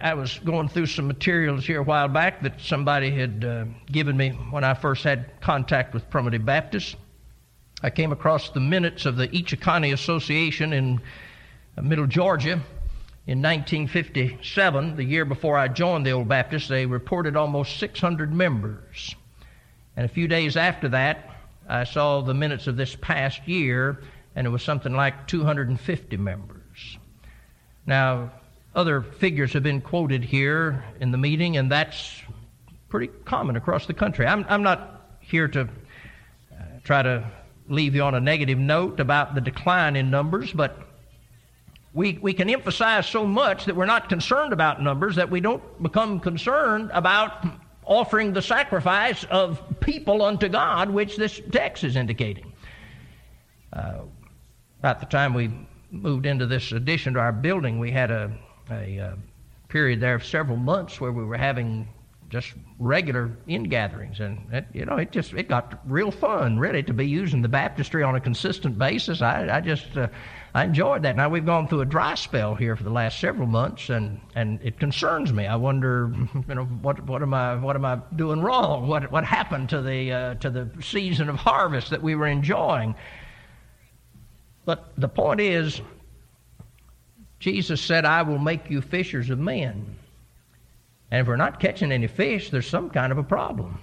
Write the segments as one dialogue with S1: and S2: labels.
S1: I was going through some materials here a while back that somebody had given me when I first had contact with Primitive Baptists. I came across the minutes of the Ichikani Association in Middle Georgia in 1957, the year before I joined the Old Baptists. They reported almost 600 members. And a few days after that, I saw the minutes of this past year, and it was something like 250 members. Now, other figures have been quoted here in the meeting, and that's pretty common across the country. I'm not here to try to leave you on a negative note about the decline in numbers, but we can emphasize so much that we're not concerned about numbers that we don't become concerned about offering the sacrifice of people unto God, which this text is indicating. About the time we moved into this addition to our building, we had a period there of several months where we were having just regular in-gatherings, and it got real fun, really, to be using the baptistry on a consistent basis. I enjoyed that. Now we've gone through a dry spell here for the last several months, and it concerns me. I wonder, what am I doing wrong? What happened to the season of harvest that we were enjoying? But the point is, Jesus said, "I will make you fishers of men." And if we're not catching any fish, there's some kind of a problem.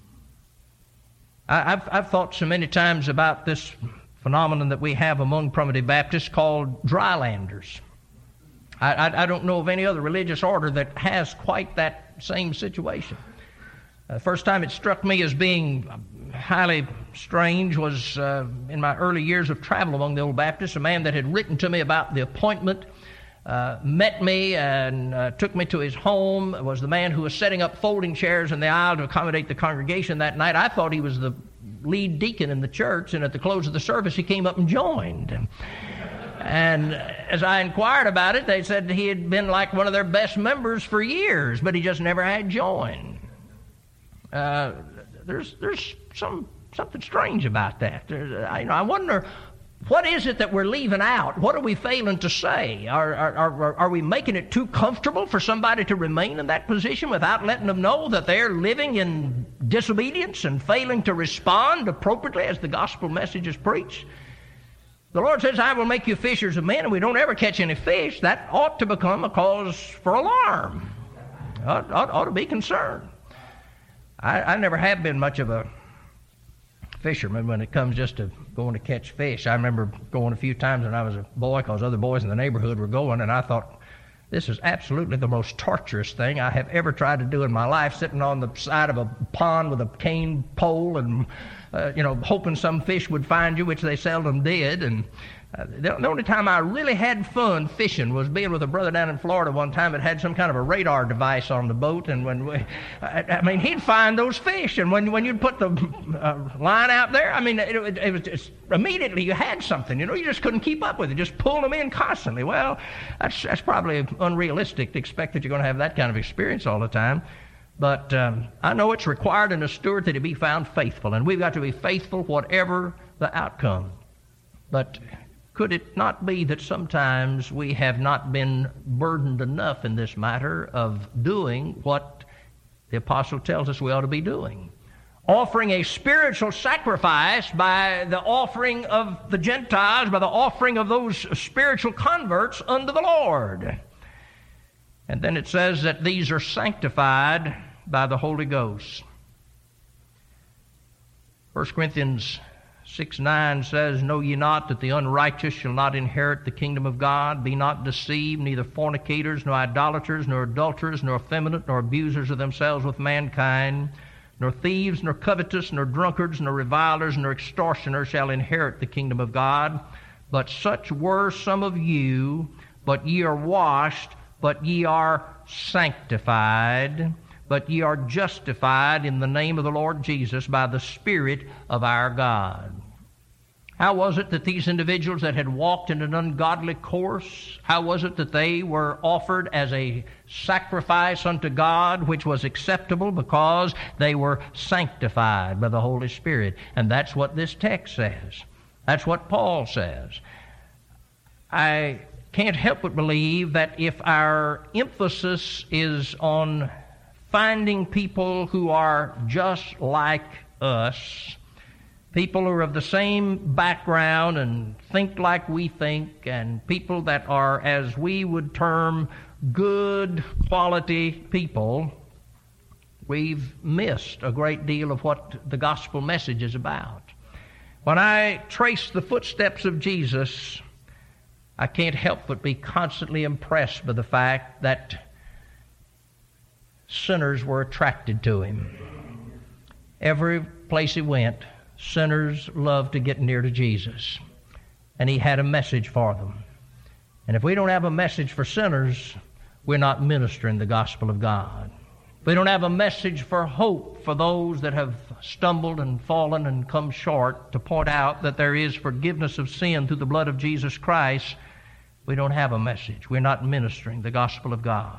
S1: I've thought so many times about this phenomenon that we have among Primitive Baptists called drylanders. I don't know of any other religious order that has quite that same situation. The first time it struck me as being highly strange was in my early years of travel among the Old Baptists. A man that had written to me about the appointment met me and took me to his home. It was the man who was setting up folding chairs in the aisle to accommodate the congregation that night. I thought he was the lead deacon in the church, and at the close of the service he came up and joined. And as I inquired about it, they said he had been like one of their best members for years, but he just never had joined. There's something strange about that. I wonder, what is it that we're leaving out? What are we failing to say? Are we making it too comfortable for somebody to remain in that position without letting them know that they're living in disobedience and failing to respond appropriately as the gospel message is preached? The Lord says, "I will make you fishers of men," and we don't ever catch any fish. That ought to become a cause for alarm. Ought to be concerned. I never have been much of a fisherman when it comes just to going to catch fish. I remember going a few times when I was a boy because other boys in the neighborhood were going, and I thought, this is absolutely the most torturous thing I have ever tried to do in my life, sitting on the side of a pond with a cane pole and, hoping some fish would find you, which they seldom did. And the only time I really had fun fishing was being with a brother down in Florida one time that had some kind of a radar device on the boat, and he'd find those fish, and when you'd put the line out there, it was just, immediately you had something. You just couldn't keep up with it. Just pulling them in constantly. Well, that's probably unrealistic to expect that you're going to have that kind of experience all the time. But I know it's required in a steward that he be found faithful, and we've got to be faithful whatever the outcome. But could it not be that sometimes we have not been burdened enough in this matter of doing what the apostle tells us we ought to be doing? Offering a spiritual sacrifice by the offering of the Gentiles, by the offering of those spiritual converts unto the Lord. And then it says that these are sanctified by the Holy Ghost. 1 Corinthians 6:9 says, "Know ye not that the unrighteous shall not inherit the kingdom of God? Be not deceived, neither fornicators, nor idolaters, nor adulterers, nor effeminate, nor abusers of themselves with mankind, nor thieves, nor covetous, nor drunkards, nor revilers, nor extortioners shall inherit the kingdom of God. But such were some of you, but ye are washed, but ye are sanctified, but ye are justified in the name of the Lord Jesus by the Spirit of our God." How was it that these individuals that had walked in an ungodly course, how was it that they were offered as a sacrifice unto God which was acceptable? Because they were sanctified by the Holy Spirit. And that's what this text says. That's what Paul says. I can't help but believe that if our emphasis is on finding people who are just like us, people who are of the same background and think like we think, and people that are, as we would term, good quality people, we've missed a great deal of what the gospel message is about. When I trace the footsteps of Jesus, I can't help but be constantly impressed by the fact that sinners were attracted to him. Every place he went, sinners loved to get near to Jesus, and he had a message for them. And if we don't have a message for sinners, we're not ministering the gospel of God. We don't have a message for hope for those that have stumbled and fallen and come short, to point out that there is forgiveness of sin through the blood of Jesus Christ. We don't have a message. We're not ministering the gospel of God.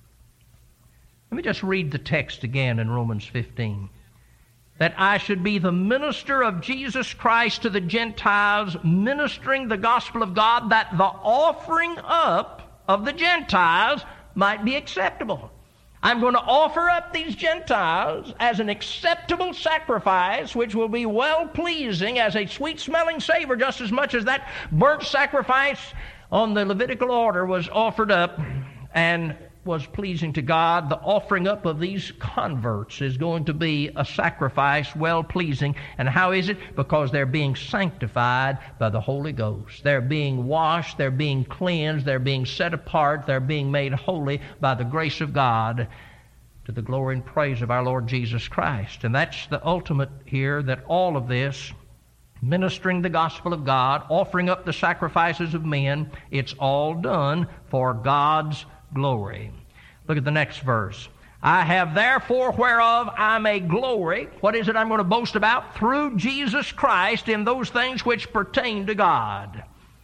S1: Let me just read the text again in Romans 15. That I should be the minister of Jesus Christ to the Gentiles, ministering the gospel of God, that the offering up of the Gentiles might be acceptable. I'm going to offer up these Gentiles as an acceptable sacrifice, which will be well-pleasing, as a sweet-smelling savor, just as much as that burnt sacrifice on the Levitical order was offered up and was pleasing to God. The offering up of these converts is going to be a sacrifice well-pleasing. And how is it? Because they're being sanctified by the Holy Ghost. They're being washed, they're being cleansed, they're being set apart, they're being made holy by the grace of God, to the glory and praise of our Lord Jesus Christ. And that's the ultimate here, that all of this, ministering the gospel of God, offering up the sacrifices of men, it's all done for God's glory. Look at the next verse. I have therefore whereof I may glory. What is it I'm going to boast about? Through Jesus Christ, in those things which pertain to God.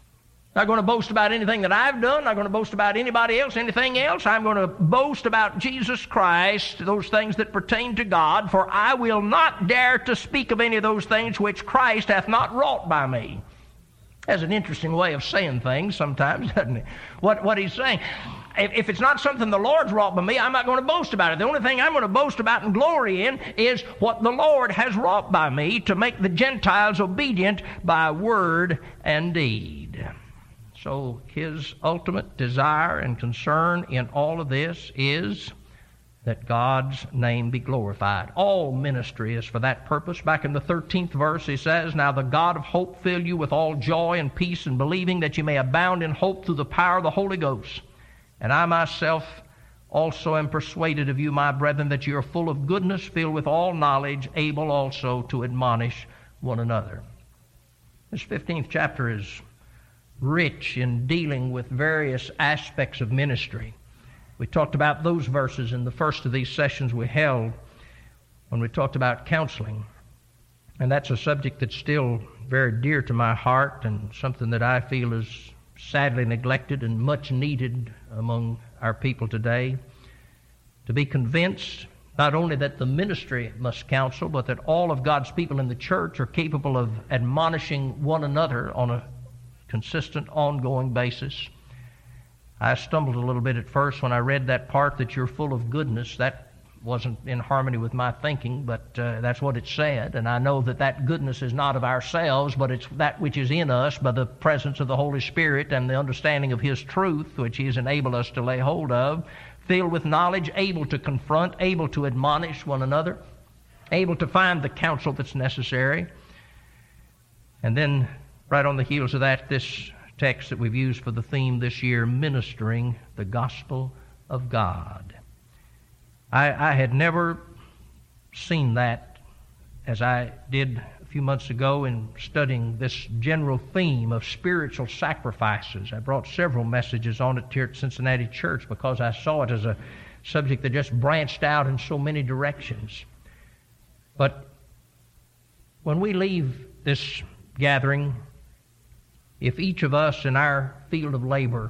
S1: Not going to boast about anything that I've done. Not going to boast about anybody else, anything else. I'm going to boast about Jesus Christ, those things that pertain to God. For I will not dare to speak of any of those things which Christ hath not wrought by me. That's an interesting way of saying things sometimes, doesn't it? What he's saying. If it's not something the Lord's wrought by me, I'm not going to boast about it. The only thing I'm going to boast about and glory in is what the Lord has wrought by me to make the Gentiles obedient by word and deed. So his ultimate desire and concern in all of this is that God's name be glorified. All ministry is for that purpose. Back in the 13th verse he says, Now the God of hope fill you with all joy and peace in believing, that you may abound in hope through the power of the Holy Ghost. And I myself also am persuaded of you, my brethren, that you are full of goodness, filled with all knowledge, able also to admonish one another. This 15th chapter is rich in dealing with various aspects of ministry. We talked about those verses in the first of these sessions we held when we talked about counseling. And that's a subject that's still very dear to my heart, and something that I feel is sadly neglected and much needed among our people today. To be convinced not only that the ministry must counsel, but that all of God's people in the church are capable of admonishing one another on a consistent, ongoing basis. I stumbled a little bit at first when I read that part, that you're full of goodness. That wasn't in harmony with my thinking, but that's what it said. And I know that that goodness is not of ourselves, but it's that which is in us by the presence of the Holy Spirit and the understanding of His truth, which He has enabled us to lay hold of, filled with knowledge, able to confront, able to admonish one another, able to find the counsel that's necessary. And then right on the heels of that, this text that we've used for the theme this year, ministering the gospel of God. I had never seen that as I did a few months ago in studying this general theme of spiritual sacrifices. I brought several messages on it here at Cincinnati Church because I saw it as a subject that just branched out in so many directions. But when we leave this gathering, if each of us in our field of labor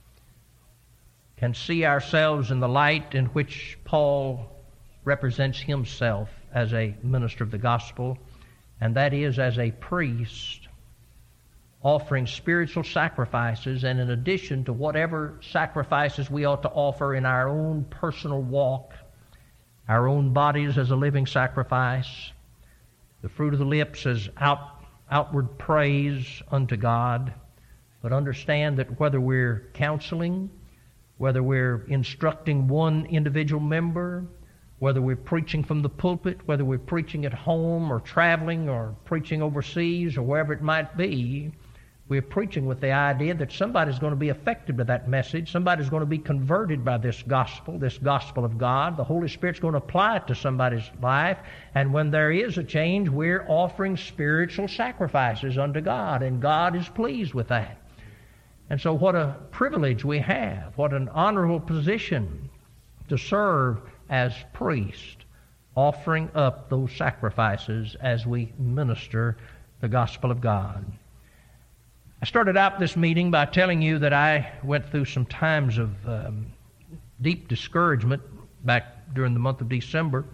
S1: can see ourselves in the light in which Paul represents himself as a minister of the gospel, and that is as a priest offering spiritual sacrifices, and in addition to whatever sacrifices we ought to offer in our own personal walk, our own bodies as a living sacrifice, the fruit of the lips as outward praise unto God. But understand that whether we're counseling, whether we're instructing one individual member, whether we're preaching from the pulpit, whether we're preaching at home or traveling or preaching overseas or wherever it might be, we're preaching with the idea that somebody's going to be affected by that message. Somebody's going to be converted by this gospel of God. The Holy Spirit's going to apply it to somebody's life. And when there is a change, we're offering spiritual sacrifices unto God, and God is pleased with that. And so what a privilege we have, what an honorable position to serve as priest, offering up those sacrifices as we minister the gospel of God. I started out this meeting by telling you that I went through some times of deep discouragement back during the month of December.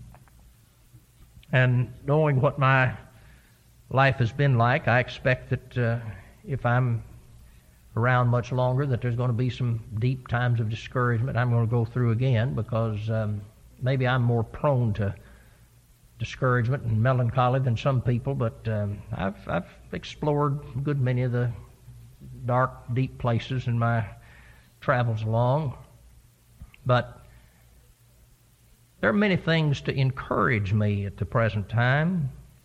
S1: And knowing what my life has been like, I expect that if I'm around much longer, that there's going to be some deep times of discouragement I'm going to go through again, because maybe I'm more prone to discouragement and melancholy than some people, but I've explored a good many of the dark, deep places in my travels along. But there are many things to encourage me at the present time.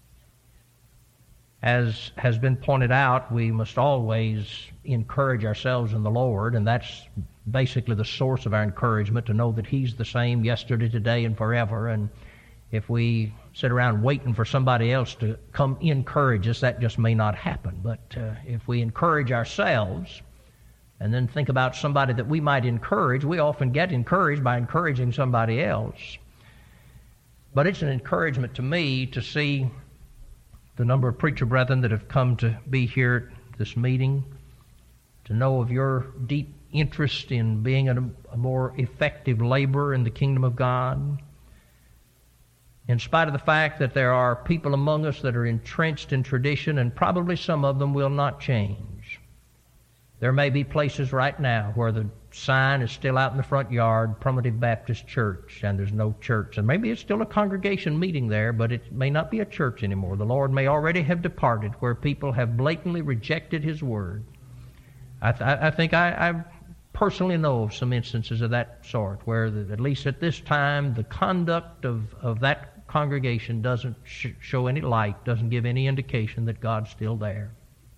S1: As has been pointed out, we must always encourage ourselves in the Lord, and that's basically the source of our encouragement, to know that He's the same yesterday, today, and forever. And if we sit around waiting for somebody else to come encourage us, that just may not happen. But if we encourage ourselves and then think about somebody that we might encourage, we often get encouraged by encouraging somebody else. But it's an encouragement to me to see the number of preacher brethren that have come to be here at this meeting, to know of your deep interest in being a more effective laborer in the kingdom of God. In spite of the fact that there are people among us that are entrenched in tradition, and probably some of them will not change. There may be places right now where the sign is still out in the front yard, Primitive Baptist Church, and there's no church. And maybe it's still a congregation meeting there, but it may not be a church anymore. The Lord may already have departed, where people have blatantly rejected His Word. I think I personally know of some instances of that sort, where at least at this time, the conduct of that congregation doesn't show any light, doesn't give any indication that God's still there.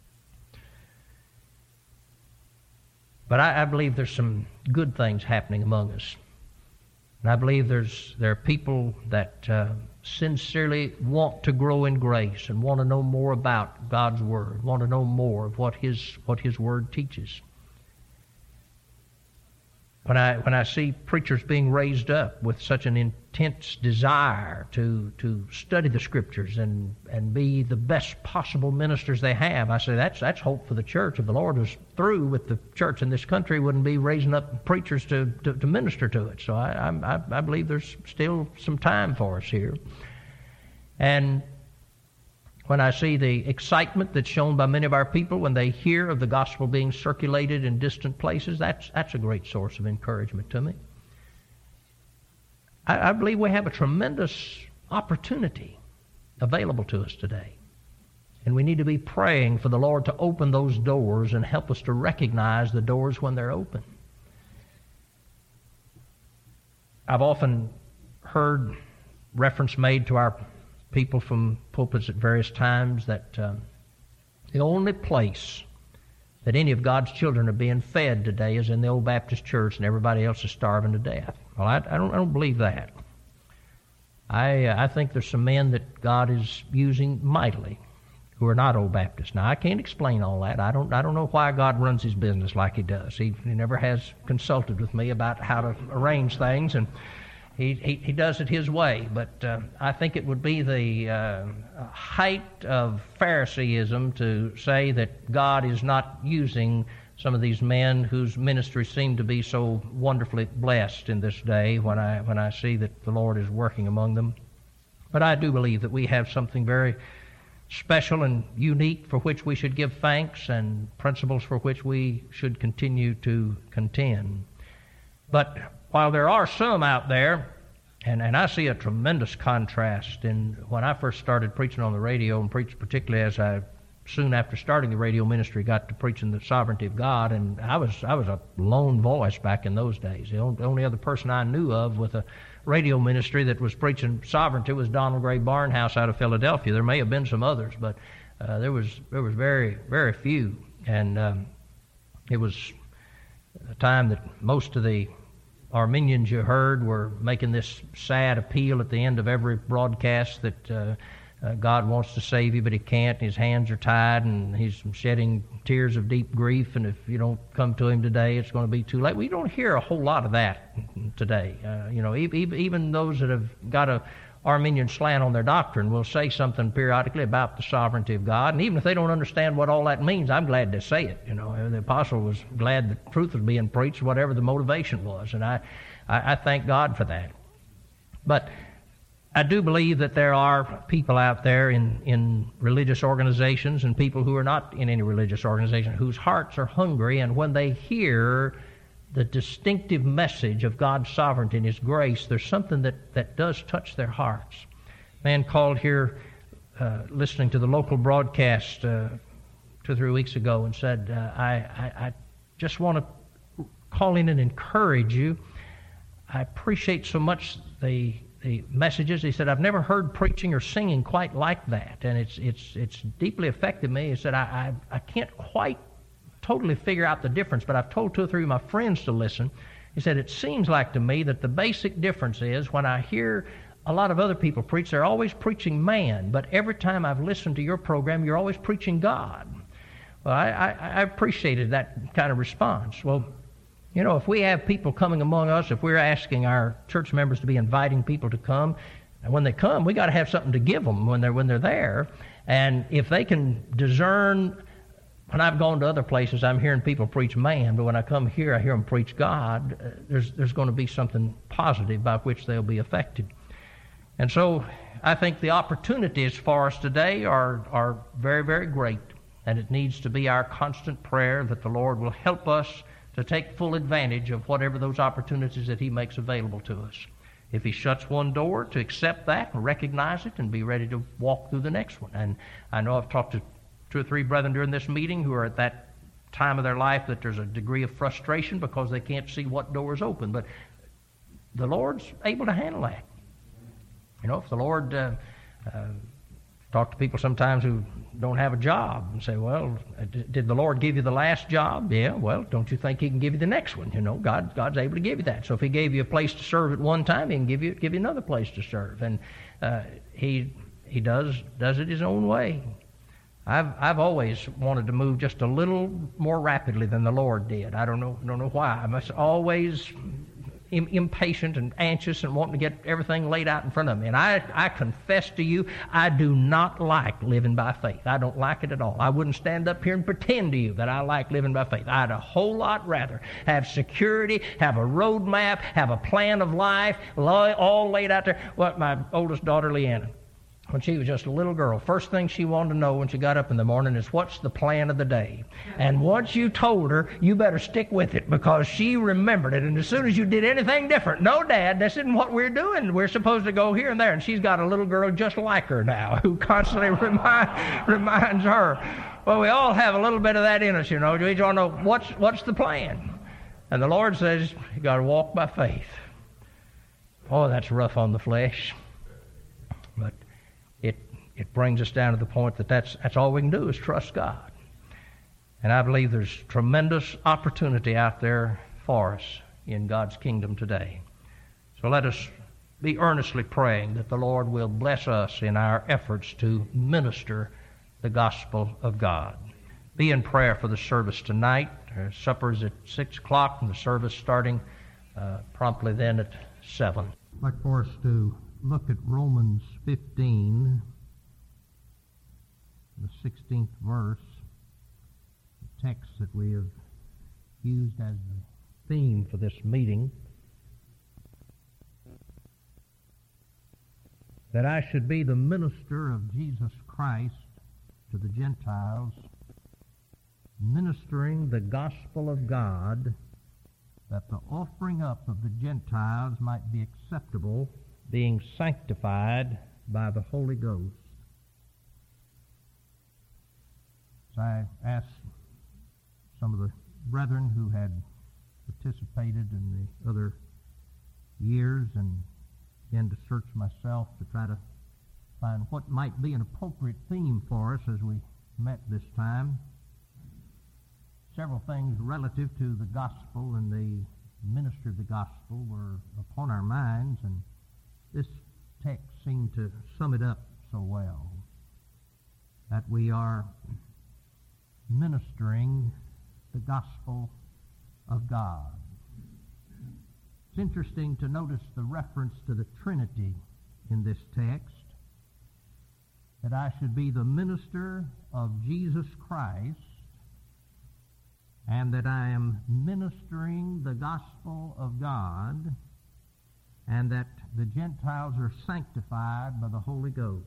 S1: But I believe there's some good things happening among us. And I believe there are people that sincerely want to grow in grace and want to know more about God's Word, want to know more of what His Word teaches. When I see preachers being raised up with such an intense desire to study the Scriptures and be the best possible ministers they have, I say that's hope for the church. If the Lord was through with the church in this country, He wouldn't be raising up preachers to minister to it. So I believe there's still some time for us here. And when I see the excitement that's shown by many of our people when they hear of the gospel being circulated in distant places, that's a great source of encouragement to me. I believe we have a tremendous opportunity available to us today. And we need to be praying for the Lord to open those doors and help us to recognize the doors when they're open. I've often heard reference made to our people from pulpits at various times that the only place that any of God's children are being fed today is in the old Baptist church, and everybody else is starving to death. Well, I don't believe that. I think there's some men that God is using mightily who are not old Baptists. Now, I can't explain all that. I don't know why God runs His business like He does. He never has consulted with me about how to arrange things, and He does it His way. But I think it would be the height of Phariseeism to say that God is not using some of these men whose ministries seem to be so wonderfully blessed in this day when I see that the Lord is working among them. But I do believe that we have something very special and unique for which we should give thanks and principles for which we should continue to contend. But while there are some out there, and I see a tremendous contrast in when I first started preaching on the radio, and preached particularly as I soon after starting the radio ministry got to preaching the sovereignty of God, and I was a lone voice back in those days. The only other person I knew of with a radio ministry that was preaching sovereignty was Donald Gray Barnhouse out of Philadelphia. There may have been some others, but there was very, very few. And it was a time that most of the Arminians you heard were making this sad appeal at the end of every broadcast that God wants to save you, but He can't. His hands are tied, and He's shedding tears of deep grief, and if you don't come to Him today, it's going to be too late. We don't hear a whole lot of that today. Even those that have got a Arminian slant on their doctrine will say something periodically about the sovereignty of God, and even if they don't understand what all that means, I'm glad to say it. The apostle was glad the truth was being preached, whatever the motivation was, and I thank God for that. But I do believe that there are people out there in religious organizations and people who are not in any religious organization whose hearts are hungry, and when they hear the distinctive message of God's sovereignty and His grace, there's something that does touch their hearts. A man called here listening to the local broadcast 2 or 3 weeks ago and said, I just want to call in and encourage you. I appreciate so much the messages. He said, I've never heard preaching or singing quite like that, and it's deeply affected me. He said, I can't quite totally figure out the difference, but I've told 2 or 3 of my friends to listen. He said, it seems like to me that the basic difference is when I hear a lot of other people preach, they're always preaching man, but every time I've listened to your program, you're always preaching God. Well, I appreciated that kind of response. Well, if we have people coming among us, if we're asking our church members to be inviting people to come, and when they come, we got to have something to give them when they're there. And if they can discern, when I've gone to other places, I'm hearing people preach man, but when I come here, I hear them preach God. There's going to be something positive by which they'll be affected. And so I think the opportunities for us today are very, very great, and it needs to be our constant prayer that the Lord will help us to take full advantage of whatever those opportunities that He makes available to us. If He shuts one door, to accept that and recognize it and be ready to walk through the next one. And I know I've talked to 2 or 3 brethren during this meeting who are at that time of their life that there's a degree of frustration because they can't see what door is open. But the Lord's able to handle that. If the Lord talk to people sometimes who don't have a job and say, well, did the Lord give you the last job? Yeah, well, don't you think He can give you the next one? God's able to give you that. So if He gave you a place to serve at one time, He can give you another place to serve. And He does it His own way. I've always wanted to move just a little more rapidly than the Lord did. I don't know why. I must always impatient and anxious and wanting to get everything laid out in front of me. And I confess to you, I do not like living by faith. I don't like it at all. I wouldn't stand up here and pretend to you that I like living by faith. I'd a whole lot rather have security, have a road map, have a plan of life, all laid out there. What my oldest daughter, Leanna, when she was just a little girl, first thing she wanted to know when she got up in the morning is, what's the plan of the day? And once you told her, you better stick with it, because she remembered it. And as soon as you did anything different, no, Dad, this isn't what we're doing. We're supposed to go here and there. And she's got a little girl just like her now who constantly reminds her. Well, we all have a little bit of that in us, We just want to know what's the plan. And the Lord says, you got to walk by faith. Oh, that's rough on the flesh. But it brings us down to the point that that's all we can do is trust God. And I believe there's tremendous opportunity out there for us in God's kingdom today. So let us be earnestly praying that the Lord will bless us in our efforts to minister the gospel of God. Be in prayer for the service tonight. Supper is at 6 o'clock and the service starting promptly then at 7. I'd like for us to look at Romans 15, the 16th verse, the text that we have used as the theme for this meeting, that I should be the minister of Jesus Christ
S2: to the Gentiles, ministering the gospel of God, that the offering up of the Gentiles might be acceptable, being sanctified by the Holy Ghost. As I asked some of the brethren who had participated in the other years and began to search myself to try to find what might be an appropriate theme for us as we met this time, several things relative to the gospel and the ministry of the gospel were upon our minds, and this text seemed to sum it up so well, that we are ministering the gospel of God. It's interesting to notice the reference to the Trinity in this text, that I should be the minister of Jesus Christ, and that I am ministering the gospel of God, and that the Gentiles are sanctified by the Holy Ghost.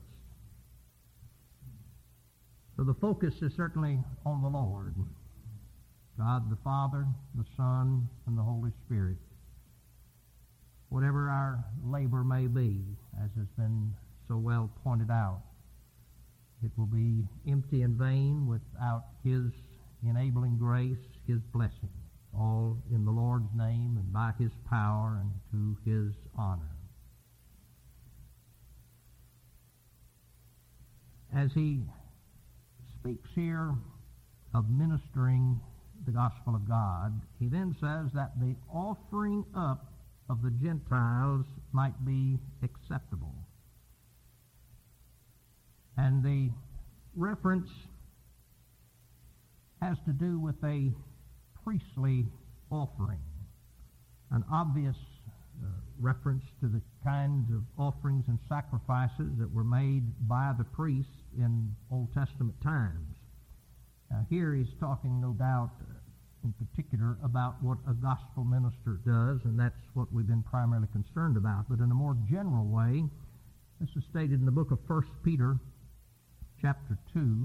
S2: So the focus is certainly on the Lord, God the Father, the Son, and the Holy Spirit. Whatever our labor may be, as has been so well pointed out, it will be empty and vain without His enabling grace, His blessing, all in the Lord's name and by His power and to His honor. As he speaks here of ministering the gospel of God, he then says that the offering up of the Gentiles might be acceptable. And the reference has to do with a priestly offering, an obvious reference to the kinds of offerings and sacrifices that were made by the priests in Old Testament times. Now here he's talking, no doubt, in particular about what a gospel minister does, and that's what we've been primarily concerned about. But in a more general way, this is stated in the book of 1 Peter, chapter 2.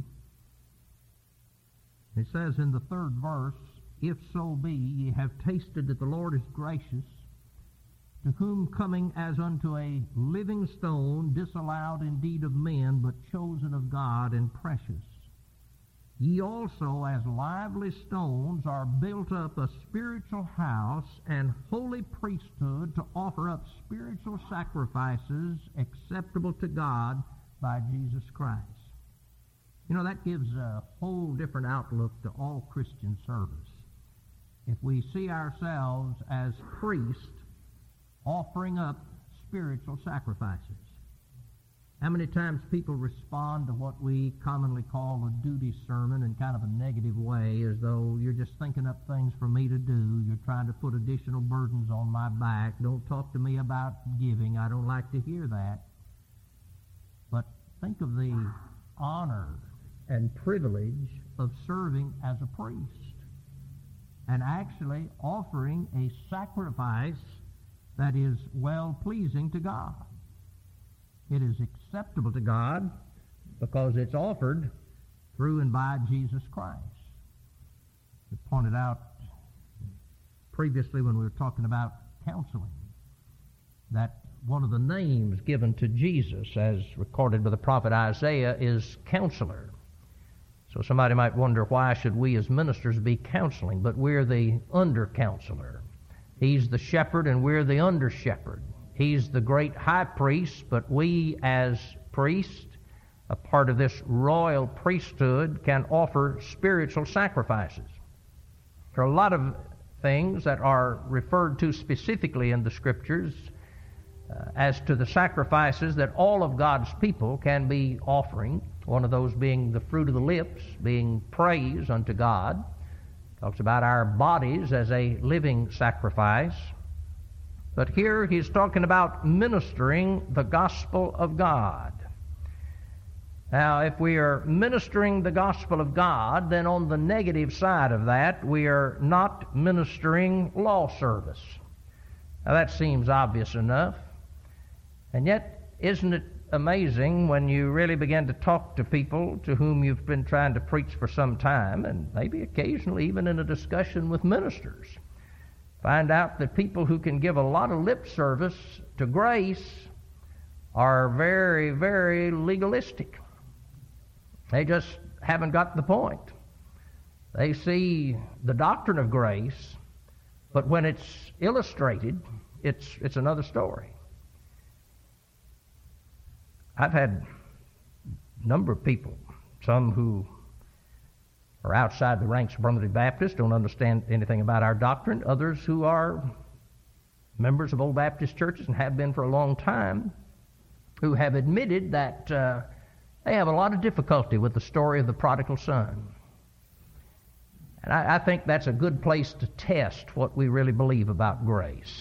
S2: It says in the 3rd verse, "If so be ye have tasted that the Lord is gracious, to whom coming as unto a living stone, disallowed indeed of men, but chosen of God and precious. Ye also, as lively stones, are built up a spiritual house and holy priesthood to offer up spiritual sacrifices acceptable to God by Jesus Christ." You know, that gives a whole different outlook to all Christian service. If we see ourselves as priests offering up spiritual sacrifices. How many times people respond to what we commonly call a duty sermon in kind of a negative way, as though you're just thinking up things for me to do, you're trying to put additional burdens on my back, don't talk to me about giving, I don't like to hear that. But think of the honor and privilege of serving as a priest and actually offering a sacrifice that is well-pleasing to God. It is acceptable to God because it's offered through and by Jesus Christ. We pointed out previously when we were talking about counseling that one of the names given to Jesus, as recorded by the prophet Isaiah, is Counselor. So somebody might wonder, why should we as ministers be counseling? But we're the under-counselor. He's the shepherd and we're the under-shepherd. He's the great high priest, but we as priests, a part of this royal priesthood, can offer spiritual sacrifices. There are a lot of things that are referred to specifically in the Scriptures as to the sacrifices that all of God's people can be offering. One of those being the fruit of the lips, being praise unto God. Talks about our bodies as a living sacrifice. But here he's talking about ministering the gospel of God. Now, if we are ministering the gospel of God, then on the negative side of that, we are not ministering law service. Now, that seems obvious enough. And yet, isn't it
S1: amazing when you really begin to talk to people to whom you've been trying to preach for some time, and maybe occasionally even in a discussion with ministers. Find out that people who can give a lot of lip service to grace are very, very legalistic. They just haven't got the point. They see the doctrine of grace, but when it's illustrated, it's another story. I've had a number of people, some who are outside the ranks of Primitive Baptists, don't understand anything about our doctrine, others who are members of old Baptist churches and have been for a long time, who have admitted that they have a lot of difficulty with the story of the prodigal son. And I think that's a good place to test what we really believe about grace.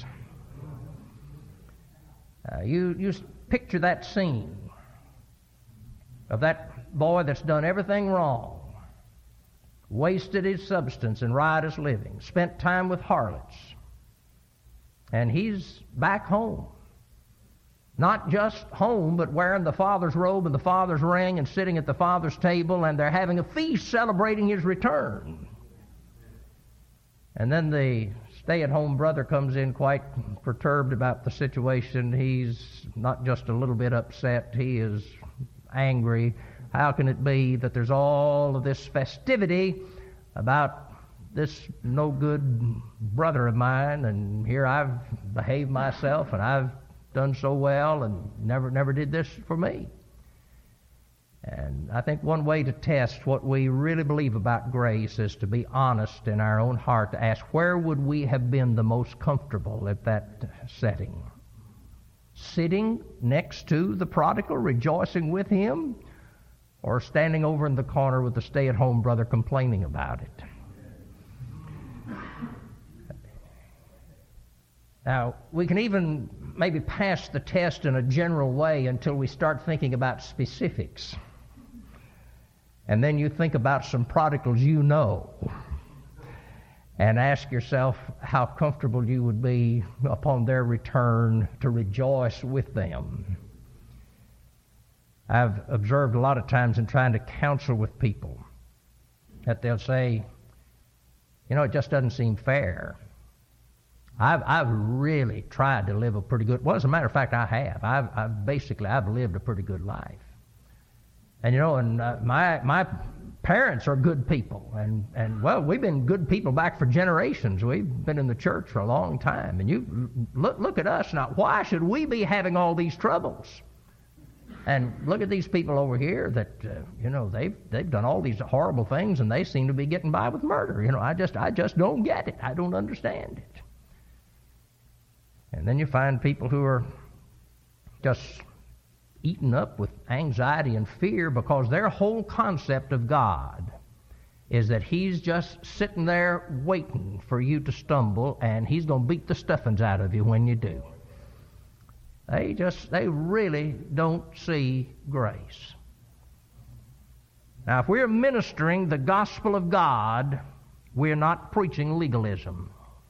S1: You picture that scene of that boy that's done everything wrong, wasted his substance in riotous living, spent time with harlots, and he's back home. Not just home, but wearing the father's robe and the father's ring and sitting at the father's table, and they're having a feast celebrating his return. And then the stay-at-home brother comes in quite perturbed about the situation. He's not just a little bit upset, he is angry. How can it be that there's all of this festivity about this no-good brother of mine, and here I've behaved myself and I've done so well and never did this for me? And I think one way to test what we really believe about grace is to be honest in our own heart, to ask, where would we have been the most comfortable at that setting? Sitting next to the prodigal, rejoicing with him, or standing over in the corner with the stay-at-home brother complaining about it? Now, we can even maybe pass the test in a general way until we start thinking about specifics. And then you think about some prodigals you know and ask yourself how comfortable you would be upon their return to rejoice with them. I've observed a lot of times in trying to counsel with people that they'll say, it just doesn't seem fair. I've really tried to live a pretty good, well, as a matter of fact, I have. I've lived a pretty good life. And my parents are good people, and well, we've been good people back for generations. We've been in the church for a long time, and you look at us now. Why should we be having all these troubles? And look at these people over here that they've done all these horrible things, and they seem to be getting by with murder. I just don't get it. I don't understand it. And then you find people who are just eaten up with anxiety and fear because their whole concept of God is that He's just sitting there waiting for you to stumble, and He's going to beat the stuffings out of you when you do. They really don't see grace. Now, if we're ministering the gospel of God, we're not preaching legalism.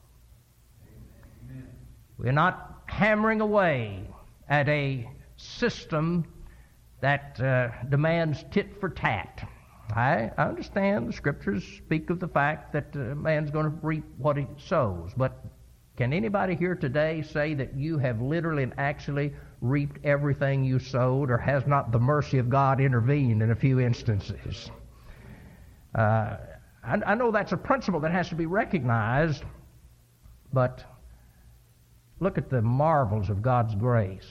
S1: We're not hammering away at a system that demands tit for tat. I understand the Scriptures speak of the fact that a man's going to reap what he sows, but can anybody here today say that you have literally and actually reaped everything you sowed, or has not the mercy of God intervened in a few instances? I know that's a principle that has to be recognized, but look at the marvels of God's grace.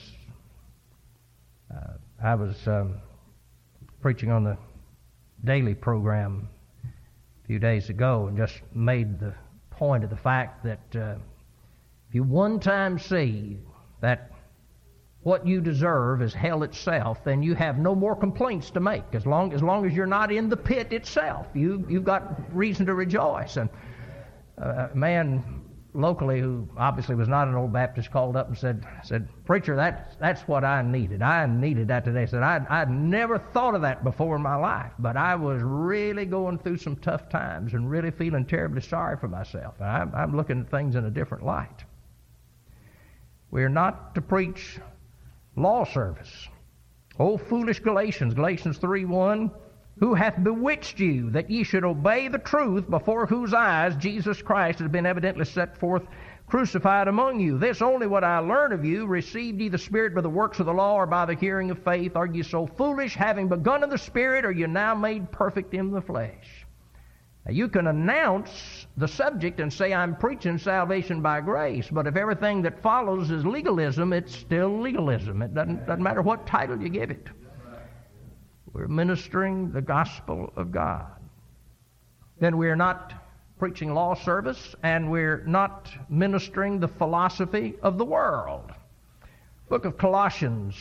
S1: I was preaching on the daily program a few days ago and just made the point of the fact that if you one time see that what you deserve is hell itself, then you have no more complaints to make. As long as you're not in the pit itself, you've got reason to rejoice. And a man locally, who obviously was not an old Baptist, called up and said, "Preacher, that's what I needed. I needed that today." Said, I'd never thought of that before in my life, but I was really going through some tough times and really feeling terribly sorry for myself. And I'm looking at things in a different light. We're not to preach law service. O foolish Galatians, Galatians 3:1, who hath bewitched you, that ye should obey the truth, before whose eyes Jesus Christ has been evidently set forth crucified among you? This only what I learn of you, received ye the Spirit by the works of the law, or by the hearing of faith? Are ye so foolish? Having begun in the Spirit, are you now made perfect in the flesh? Now, you can announce the subject and say, I'm preaching salvation by grace, but if everything that follows is legalism, it's still legalism. It doesn't matter what title you give it. We're ministering the gospel of God. Then we're not preaching law service, and we're not ministering the philosophy of the world. Book of Colossians,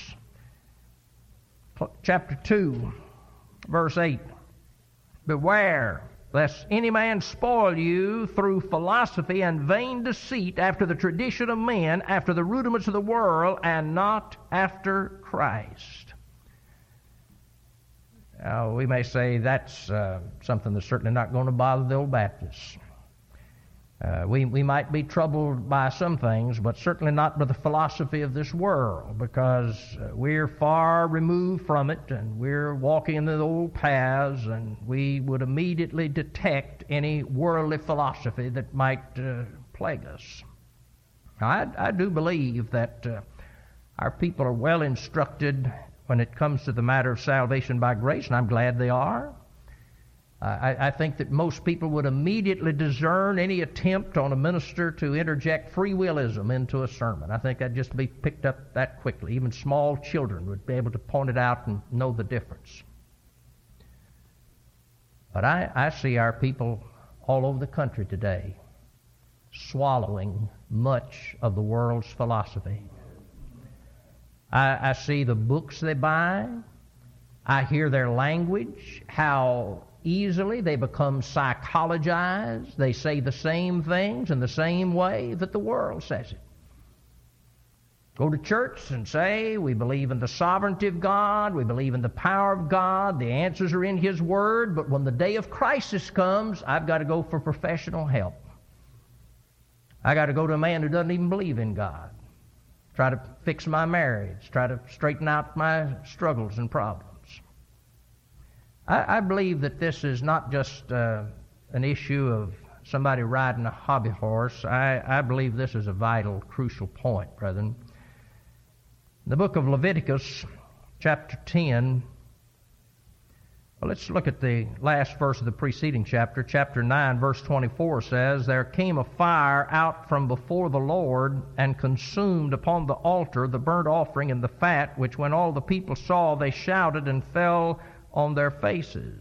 S1: chapter 2, verse 8. Beware lest any man spoil you through philosophy and vain deceit, after the tradition of men, after the rudiments of the world, and not after Christ. Now, we may say that's something that's certainly not going to bother the old Baptists. We might be troubled by some things, but certainly not by the philosophy of this world, because we're far removed from it, and we're walking in the old paths, and we would immediately detect any worldly philosophy that might plague us. Now, I do believe that our people are well instructed when it comes to the matter of salvation by grace, and I'm glad they are. I think that most people would immediately discern any attempt on a minister to interject free willism into a sermon. I think that'd just be picked up that quickly. Even small children would be able to point it out and know the difference. But I see our people all over the country today swallowing much of the world's philosophy. I see the books they buy. I hear their language, how easily they become psychologized. They say the same things in the same way that the world says it. Go to church and say, we believe in the sovereignty of God, we believe in the power of God, the answers are in His Word, but when the day of crisis comes, I've got to go for professional help. I got to go to a man who doesn't even believe in God. Try to fix my marriage, try to straighten out my struggles and problems. I believe that this is not just an issue of somebody riding a hobby horse. I believe this is a vital, crucial point, brethren. The book of Leviticus, chapter 10, well, let's look at the last verse of the preceding chapter. Chapter 9, verse 24 says, There came a fire out from before the Lord, and consumed upon the altar the burnt offering and the fat, which when all the people saw, they shouted and fell on their faces.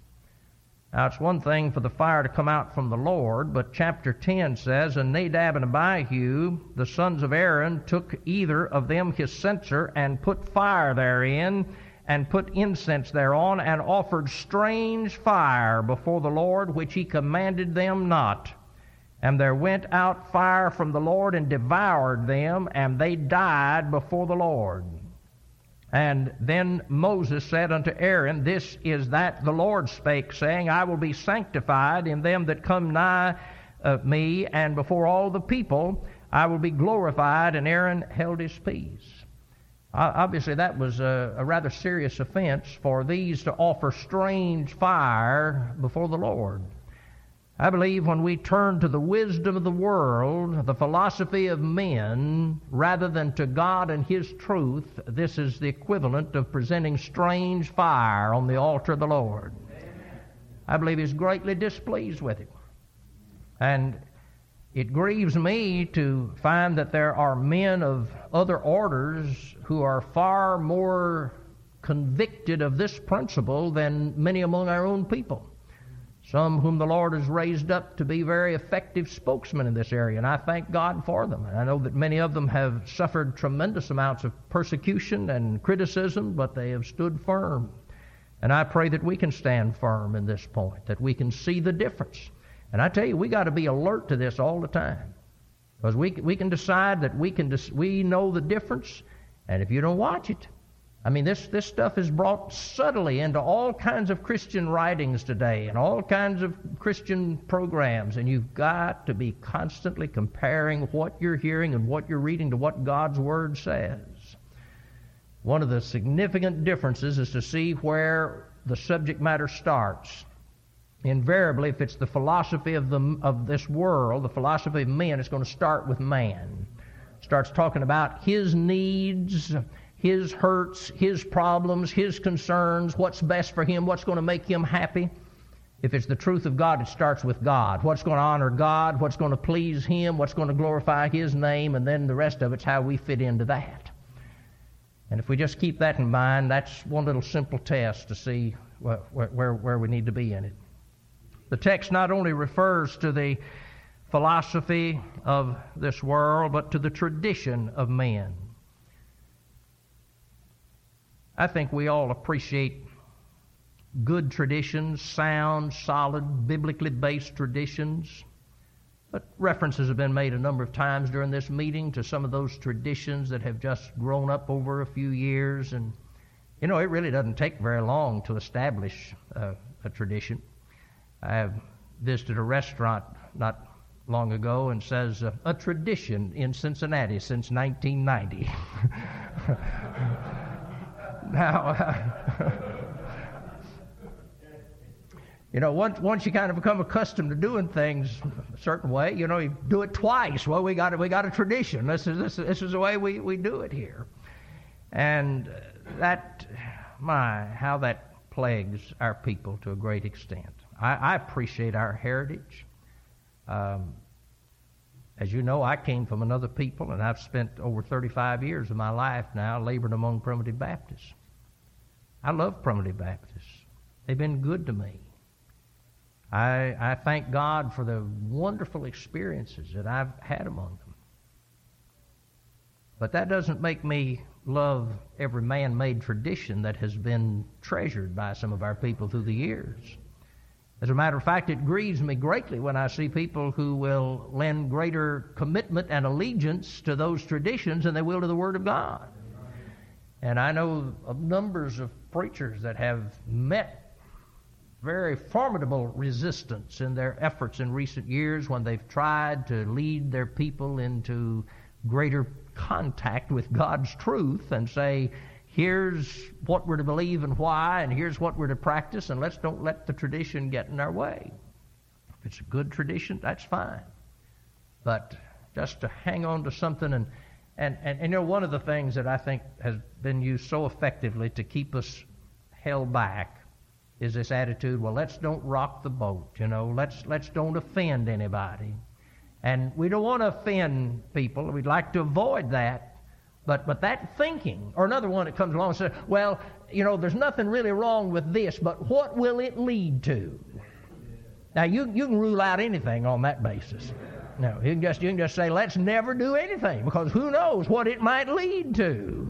S1: Now, it's one thing for the fire to come out from the Lord, but chapter 10 says, And Nadab and Abihu, the sons of Aaron, took either of them his censer, and put fire therein, and put incense thereon, and offered strange fire before the Lord, which he commanded them not. And there went out fire from the Lord, and devoured them, and they died before the Lord. And then Moses said unto Aaron, This is that the Lord spake, saying, I will be sanctified in them that come nigh me, and before all the people I will be glorified. And Aaron held his peace. Obviously, that was a rather serious offense for these to offer strange fire before the Lord. I believe when we turn to the wisdom of the world, the philosophy of men, rather than to God and His truth, this is the equivalent of presenting strange fire on the altar of the Lord. I believe He's greatly displeased with it. And it grieves me to find that there are men of other orders who are far more convicted of this principle than many among our own people. Some whom the Lord has raised up to be very effective spokesmen in this area, and I thank God for them. And I know that many of them have suffered tremendous amounts of persecution and criticism, but they have stood firm. And I pray that we can stand firm in this point, that we can see the difference. And I tell you, we got to be alert to this all the time, because we can decide that we know the difference, and if you don't watch it, I mean, this stuff is brought subtly into all kinds of Christian writings today and all kinds of Christian programs, and you've got to be constantly comparing what you're hearing and what you're reading to what God's Word says. One of the significant differences is to see where the subject matter starts. Invariably, if it's the philosophy of this world, the philosophy of men, it's going to start with man. Starts talking about his needs, his hurts, his problems, his concerns, what's best for him, what's going to make him happy. If it's the truth of God, it starts with God. What's going to honor God, what's going to please Him, what's going to glorify His name, and then the rest of it's how we fit into that. And if we just keep that in mind, that's one little simple test to see where we need to be in it. The text not only refers to the philosophy of this world, but to the tradition of men. I think we all appreciate good traditions, sound, solid, biblically based traditions. But references have been made a number of times during this meeting to some of those traditions that have just grown up over a few years. And, it really doesn't take very long to establish a tradition. I have visited a restaurant not long ago and says, a tradition in Cincinnati since 1990. Now, once you kind of become accustomed to doing things a certain way, you do it twice. Well, we got a tradition. This is the way we do it here. And how that plagues our people to a great extent. I appreciate our heritage. As you know, I came from another people, and I've spent over 35 years of my life now laboring among Primitive Baptists. I love Primitive Baptists. They've been good to me. I thank God for the wonderful experiences that I've had among them. But that doesn't make me love every man-made tradition that has been treasured by some of our people through the years. As a matter of fact, it grieves me greatly when I see people who will lend greater commitment and allegiance to those traditions than they will to the Word of God. And I know of numbers of preachers that have met very formidable resistance in their efforts in recent years when they've tried to lead their people into greater contact with God's truth and say, here's what we're to believe and why, and here's what we're to practice, and don't let the tradition get in our way. If it's a good tradition, that's fine. But just to hang on to something and one of the things that I think has been used so effectively to keep us held back is this attitude, well, let's don't rock the boat, let's don't offend anybody. And we don't want to offend people. We'd like to avoid that. But that thinking, or another one that comes along and says, well, there's nothing really wrong with this, but what will it lead to? Now, you can rule out anything on that basis. No, you can just say, let's never do anything, because who knows what it might lead to.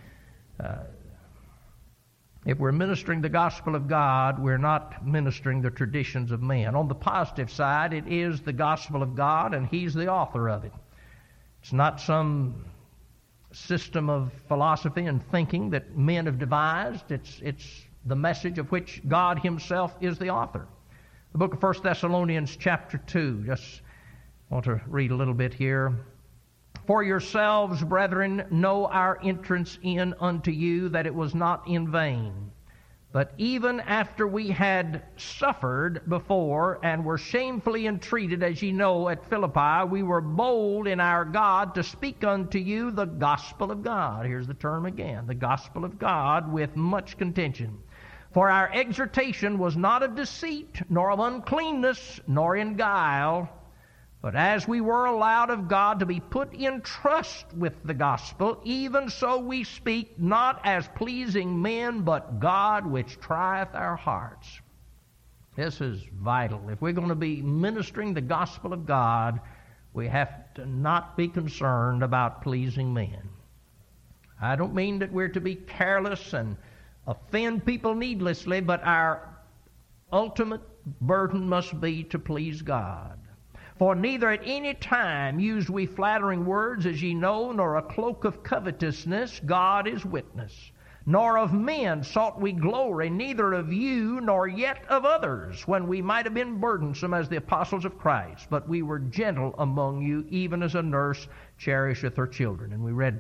S1: If we're ministering the gospel of God, we're not ministering the traditions of men. On the positive side, it is the gospel of God, and He's the author of it. It's not some system of philosophy and thinking that men have devised. It's the message of which God Himself is the author. The book of 1 Thessalonians chapter 2. Just want to read a little bit here. For yourselves, brethren, know our entrance in unto you, that it was not in vain. But even after we had suffered before, and were shamefully entreated, as ye know, at Philippi, we were bold in our God to speak unto you the gospel of God. Here's the term again, the gospel of God, with much contention. For our exhortation was not of deceit, nor of uncleanness, nor in guile, but as we were allowed of God to be put in trust with the gospel, even so we speak, not as pleasing men, but God which trieth our hearts. This is vital. If we're going to be ministering the gospel of God, we have to not be concerned about pleasing men. I don't mean that we're to be careless and offend people needlessly, but our ultimate burden must be to please God. For neither at any time used we flattering words, as ye know, nor a cloak of covetousness, God is witness. Nor of men sought we glory, neither of you, nor yet of others, when we might have been burdensome as the apostles of Christ. But we were gentle among you, even as a nurse cherisheth her children. And we read a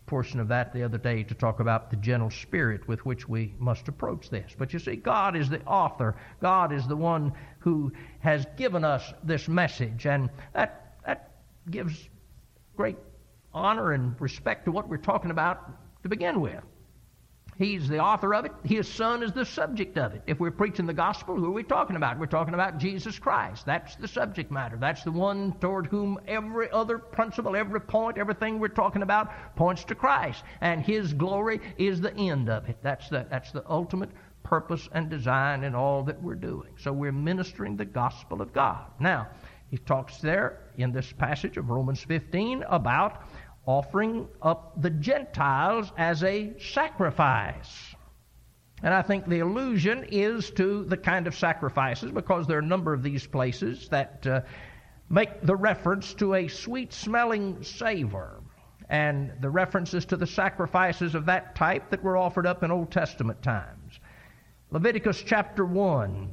S1: portion of that the other day to talk about the gentle spirit with which we must approach this. But you see, God is the author. God is the one who has given us this message, and that gives great honor and respect to what we're talking about to begin with. He's the author of it. His Son is the subject of it. If we're preaching the gospel, who are we talking about? We're talking about Jesus Christ. That's the subject matter. That's the one toward whom every other principle, every point, everything we're talking about points to Christ. And His glory is the end of it. That's the ultimate purpose and design in all that we're doing. So we're ministering the gospel of God. Now, he talks there in this passage of Romans 15 about offering up the Gentiles as a sacrifice. And I think the allusion is to the kind of sacrifices, because there are a number of these places that make the reference to a sweet-smelling savor. And the references to the sacrifices of that type that were offered up in Old Testament times. Leviticus chapter 1,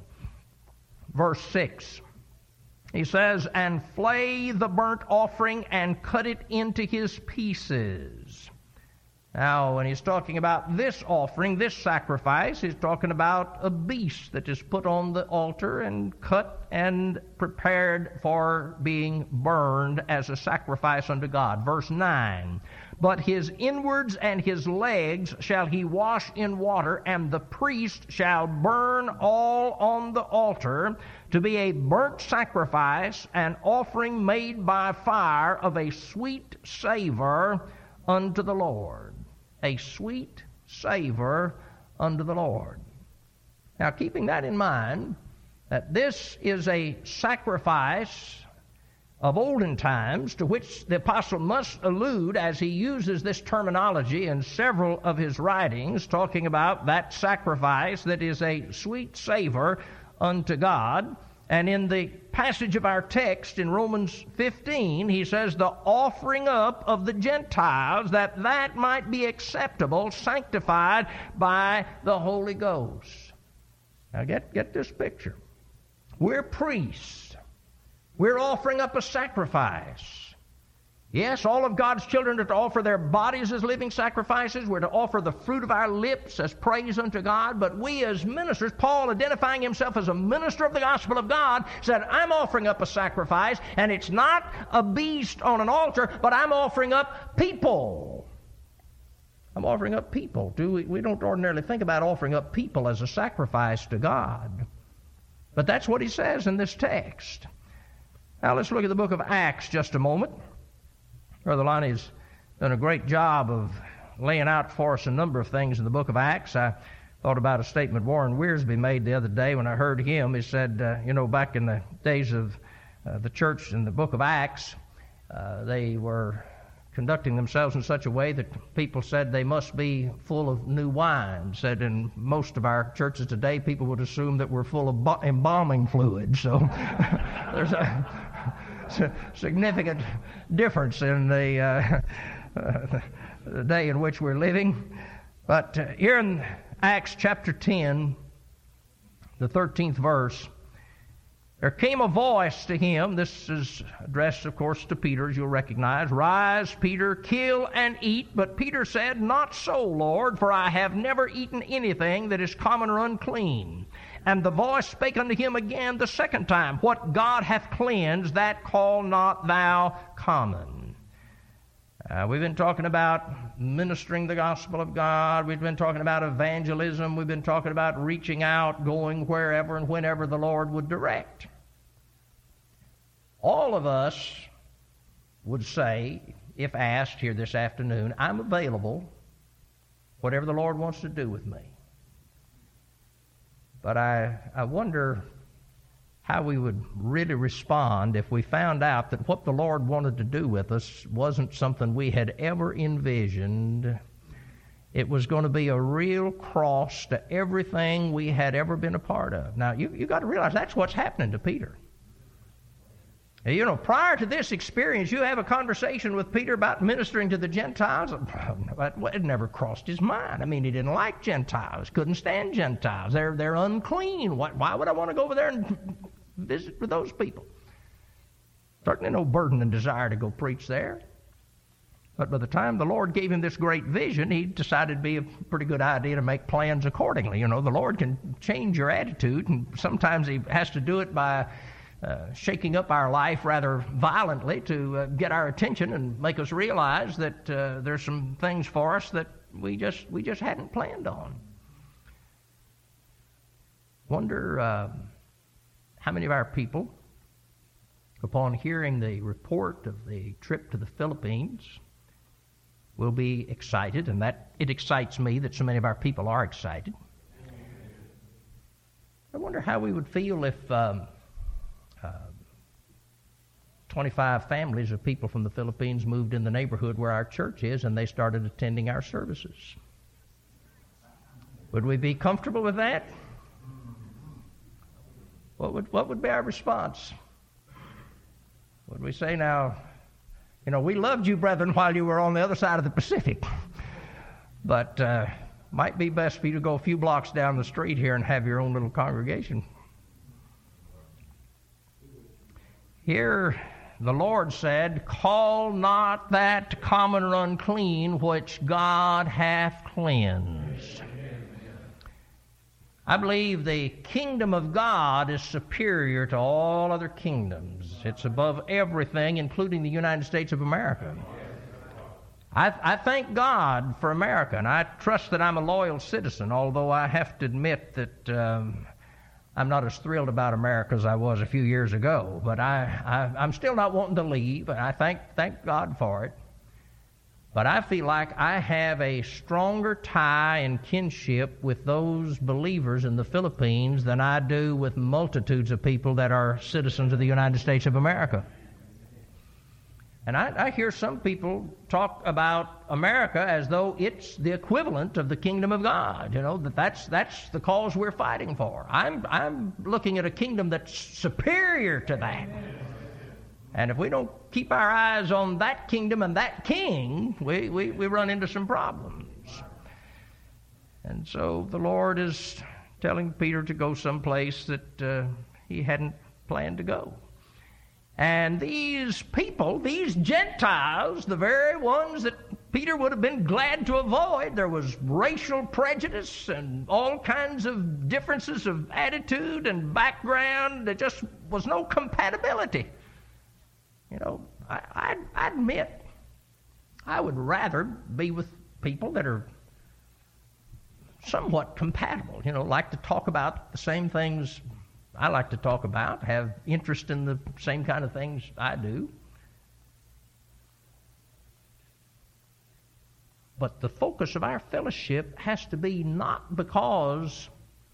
S1: verse 6. He says, "And flay the burnt offering and cut it into his pieces." Now, when he's talking about this offering, this sacrifice, he's talking about a beast that is put on the altar and cut and prepared for being burned as a sacrifice unto God. Verse 9, "But his inwards and his legs shall he wash in water, and the priest shall burn all on the altar to be a burnt sacrifice, an offering made by fire of a sweet savor unto the Lord." A sweet savor unto the Lord. Now, keeping that in mind, that this is a sacrifice of olden times to which the apostle must allude as he uses this terminology in several of his writings, talking about that sacrifice that is a sweet savor unto God. And in the passage of our text in Romans 15, he says, the offering up of the Gentiles, that might be acceptable, sanctified by the Holy Ghost. Now get this picture. We're priests. We're offering up a sacrifice. Yes, all of God's children are to offer their bodies as living sacrifices. We're to offer the fruit of our lips as praise unto God. But we as ministers, Paul identifying himself as a minister of the gospel of God, said, I'm offering up a sacrifice, and it's not a beast on an altar, but I'm offering up people. I'm offering up people. We don't ordinarily think about offering up people as a sacrifice to God. But that's what he says in this text. Now let's look at the book of Acts just a moment. Brother Lonnie's done a great job of laying out for us a number of things in the book of Acts. I thought about a statement Warren Wiersbe made the other day when I heard him. He said, back in the days of the church in the book of Acts, they were conducting themselves in such a way that people said they must be full of new wine. Said in most of our churches today, people would assume that we're full of embalming fluid. So there's a significant difference in the day in which we're living. But here in Acts chapter 10, the 13th verse, there came a voice to him. This is addressed, of course, to Peter, as you'll recognize. Rise, Peter, kill and eat. But Peter said, Not so, Lord, for I have never eaten anything that is common or unclean. And the voice spake unto him again the second time, What God hath cleansed, that call not thou common. We've been talking about ministering the gospel of God. We've been talking about evangelism. We've been talking about reaching out, going wherever and whenever the Lord would direct. All of us would say, if asked here this afternoon, I'm available, whatever the Lord wants to do with me. But I wonder how we would really respond if we found out that what the Lord wanted to do with us wasn't something we had ever envisioned. It was going to be a real cross to everything we had ever been a part of. Now, you got to realize that's what's happening to Peter. Prior to this experience, you have a conversation with Peter about ministering to the Gentiles. It never crossed his mind. I mean, he didn't like Gentiles, couldn't stand Gentiles. They're unclean. Why would I want to go over there and visit with those people? Certainly no burden and desire to go preach there. But by the time the Lord gave him this great vision, he decided it'd be a pretty good idea to make plans accordingly. You know, the Lord can change your attitude, and sometimes he has to do it by shaking up our life rather violently to get our attention and make us realize that there's some things for us that we just hadn't planned on. Wonder how many of our people, upon hearing the report of the trip to the Philippines, will be excited, and that it excites me that so many of our people are excited. I wonder how we would feel if 25 families of people from the Philippines moved in the neighborhood where our church is and they started attending our services. Would we be comfortable with that? What would be our response? Would we say, now, you know, we loved you, brethren, while you were on the other side of the Pacific, but might be best for you to go a few blocks down the street here and have your own little congregation. Here, the Lord said, call not that common or unclean which God hath cleansed. I believe the kingdom of God is superior to all other kingdoms. It's above everything, including the United States of America. I thank God for America, and I trust that I'm a loyal citizen, although I have to admit that I'm not as thrilled about America as I was a few years ago. But I'm still not wanting to leave, and I thank God for it. But I feel like I have a stronger tie and kinship with those believers in the Philippines than I do with multitudes of people that are citizens of the United States of America. And I hear some people talk about America as though it's the equivalent of the kingdom of God. You know, that's the cause we're fighting for. I'm looking at a kingdom that's superior to that. And if we don't keep our eyes on that kingdom and that king, we run into some problems. And so the Lord is telling Peter to go someplace that he hadn't planned to go. And these people, these Gentiles, the very ones that Peter would have been glad to avoid, there was racial prejudice and all kinds of differences of attitude and background. There just was no compatibility. You know, I admit I would rather be with people that are somewhat compatible, you know, like to talk about the same things I like to talk about, have interest in the same kind of things I do. But the focus of our fellowship has to be not because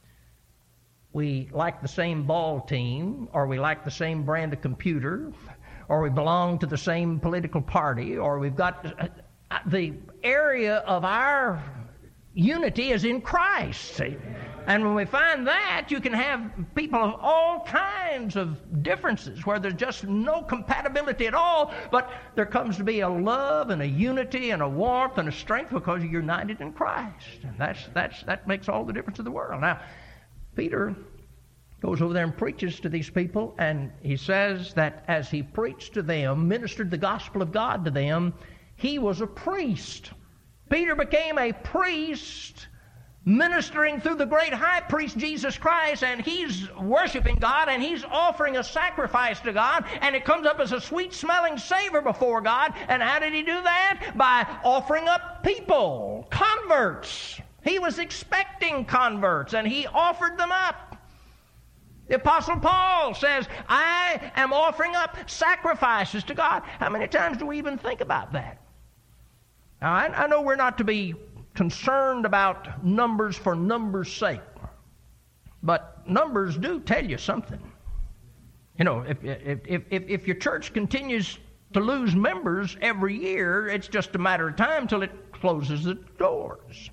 S1: we like the same ball team, or we like the same brand of computer, or we belong to the same political party, or we've got the area of our unity is in Christ. See? And when we find that, you can have people of all kinds of differences where there's just no compatibility at all, but there comes to be a love and a unity and a warmth and a strength because you're united in Christ. And that makes all the difference in the world. Now, Peter goes over there and preaches to these people, and he says that as he preached to them, ministered the gospel of God to them, he was a priest. Peter became a priest ministering through the great high priest Jesus Christ, and he's worshiping God, and he's offering a sacrifice to God, and it comes up as a sweet-smelling savor before God. And how did he do that? By offering up people, converts. He was expecting converts, and he offered them up. The Apostle Paul says, I am offering up sacrifices to God. How many times do we even think about that? Now, I know we're not to be concerned about numbers for numbers' sake, but numbers do tell you something. You know, if your church continues to lose members every year, it's just a matter of time till it closes the doors.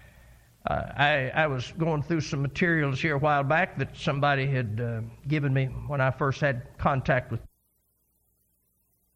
S1: I was going through some materials here a while back that somebody had given me when I first had contact with